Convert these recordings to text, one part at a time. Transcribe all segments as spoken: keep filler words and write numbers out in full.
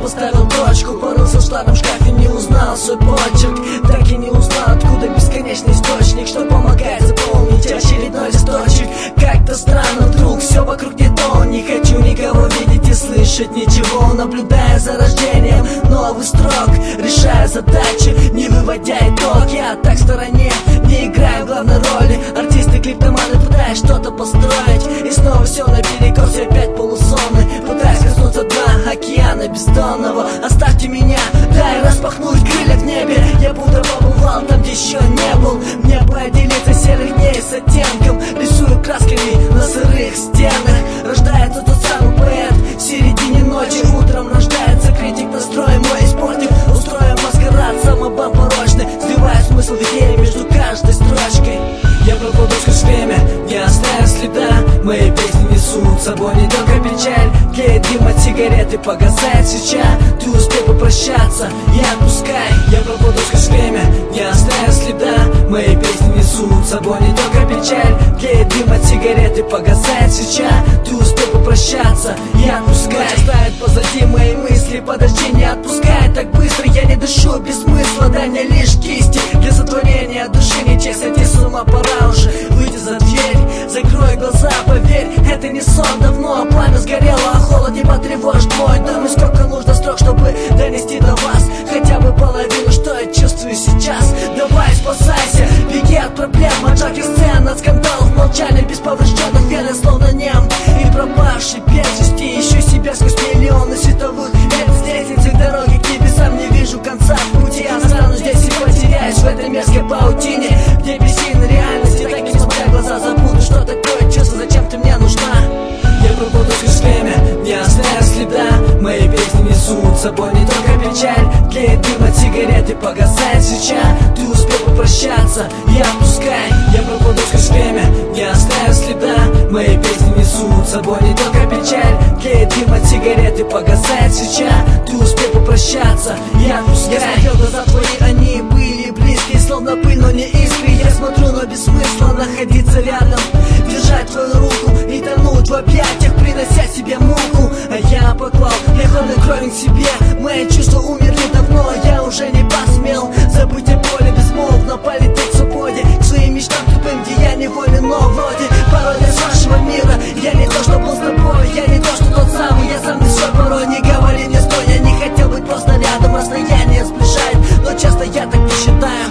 поставил точку. Порылся в старом шкафе, не узнал свой почерк. Так и не узнал, откуда бесконечный источник, что помогает заполнить очередной листочек. Как-то странно вдруг, все вокруг не то. Не хочу никого видеть и слышать ничего. Наблюдая за рождением новых строк, решая задачи, не выводя итог. Я так в стороне, не играю главной роли. Артисты, клиптоманы, пытаясь что-то построить. И снова все наперекор, все опять полусонный. Пытаясь коснуться дна океана бездонного. Оставьте меня, дай распахнуть крылья в небе. Я будто побывал там, где еще не был. Мне поделиться серых дней с оттенком. Рисую красками на сырых стенах. Рождается тот самый поэт в середине ночи. Утром рождается критик, настрой мой испортив. Устроим маскарад самобам порочный, сливая смысл в идее между каждой строчкой. Я пропаду сквозь время, не оставив следа. Мои песни несут с собой не только печаль. Тлеет дым от сигареты, погасает свеча. Ты успей попрощаться и отпускай. Я пропаду сквозь время, не оставив следа. Мои песни несут с собой не только печаль. Тлеет дым от сигареты, погасает свеча. Ты успей попрощаться и отпускай. Ночь оставит позади мои мысли, подожди, не отпускай так быстро. Я не дышу без смысла, дай мне лишь кисти для сотворения души. Не честь, сойти с ума, пора уже выйти за дверь. Закрой глаза, поверь, это не сон. Давно пламя сгорело, а холод не потревожит мой дом. И сколько нужно строк, чтобы донести до вас хотя бы половину, что я чувствую сейчас. Давай спасайся, беги от проблем, от жарких сцен, от скандалов, молчания без поврежденных вен. Я словно нем и пропавший без вести. Ищу себя сквозь миллионы световых лет. Здесь и цвет дороги к небесам, не вижу конца пути. Я останусь здесь и потеряюсь в этой мерзкой паутине, где бессильна реальность. И так и смотря в глаза забуду, что такое чувство, зачем ты мне нужна. Я пропаду сквозь время, не оставив следа. Мои песни несут с собой не только печаль. Тлеет дым от сигареты, погасает свеча. Ты успел попрощаться и отпускай. Я пропаду сквозь время, не оставив следа. Мои песни несут с собой не только печаль. Тлеет дым от сигареты, погасает свеча. Ты успел попрощаться и отпускай. Я смотрел в глаза твои, они были близкие, словно пыль, но не искры. Я смотрю, но без смысла находиться рядом, держать твою руку и тонуть в объятиях, принося себе муку. А я поклал для холодной крови к себе. Мои чувства умерли давно, я уже не посмел забыть о боли безмолвно, полететь в свободе к своим мечтам тупым, где я неволен, но вроде пародия с вашего мира. Я не то, что был с тобой, я не то, что тот самый. Я сам не свой, порой не говори мне стой. Я не хотел быть просто рядом, расстояние сближает, но часто я так не считаю.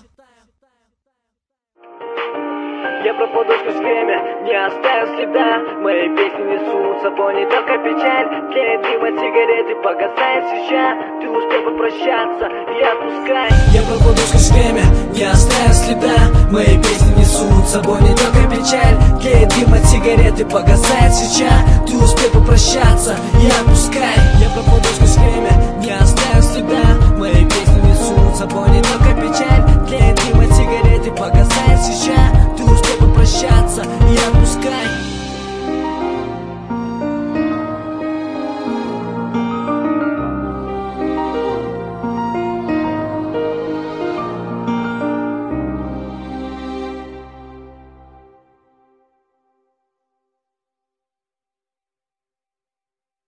Я пропаду сквозь время, не оставив следа. Мои песни несут с собой не только печаль. Тлеет дым от сигареты, погасает свеча. Ты успел попрощаться и отпускай. Я пропаду сквозь время, не оставив следа. Мои песни несут с собой не только печаль. Тлеет дым от сигареты, погасает свеча. Ты успел попрощаться и отпускай. Я пропаду сквозь